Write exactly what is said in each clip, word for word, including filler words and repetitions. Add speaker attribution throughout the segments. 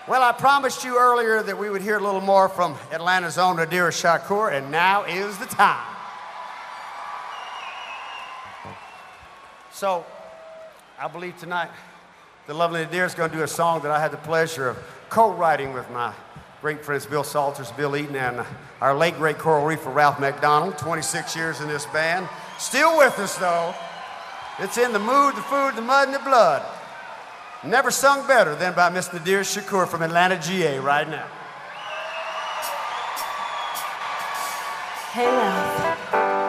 Speaker 1: Well, I promised you earlier that we would hear a little more from Atlanta's own Nadir Shakur, and now is the time. So, I believe tonight the lovely Nadir is going to do a song that I had the pleasure of co-writing with my great friends Bill Salters, Bill Eaton, and our late great choral reefer Ralph McDonald. twenty-six years in this band. Still with us, though. It's in the mood, the food, the mud, and the blood. Never sung better than by Miss Nadir Shakur from Atlanta, G A right now.
Speaker 2: Hey, Ralph.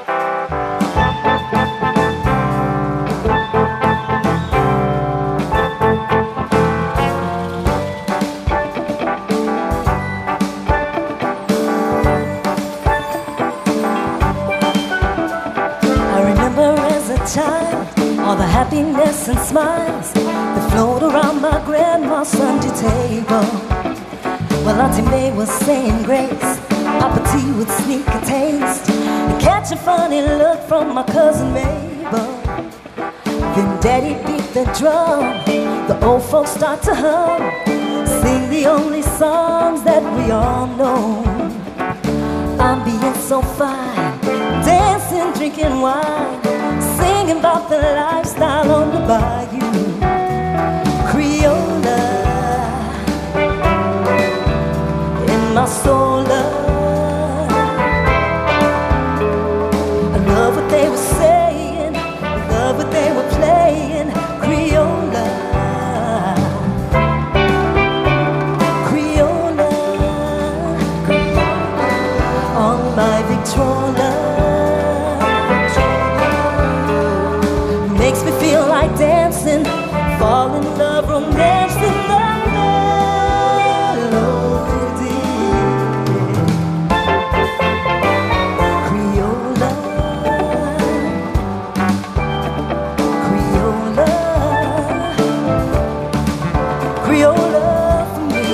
Speaker 3: I remember as a child all the happiness and smiles that flowed around my grandma's Sunday table. While Auntie May was saying grace, Papa T would sneak a taste and catch a funny look from my cousin Mabel. Then Daddy beat the drum, the old folks start to hum, sing the only songs that we all know. I'm being so fine, dancing, drinking wine, singing about the lifestyle on the bayou. Creola in my soul, love. I love what they were saying, I love what they were playing. Creola, Creola, on my Victrola. Makes me feel like dancing, fall in love, romance with the melody. Creola, Creola, Creola for me.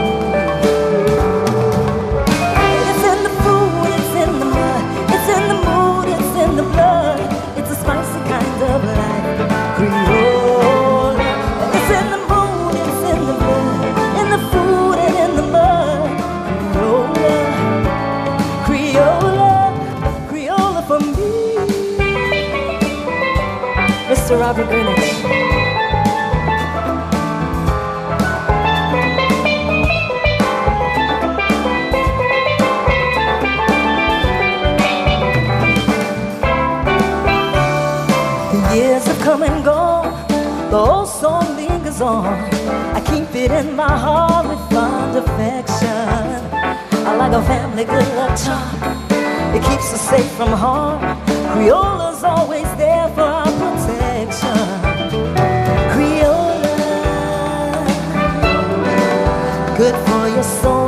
Speaker 3: It's in the food, it's in the mud, it's in the mood, it's in the blood. It's a spicy kind of life. Creola, it's in the mood, it's in the blood, in the food and in the mud. Creola, Creola, Creola for me. Mister Robert Greenwich. The years have come and gone, the old song lingers on. I keep it in my heart with fond affection. I like a family good luck charm, it keeps us safe from harm. Creola's always there for our protection. Creola, good for your soul.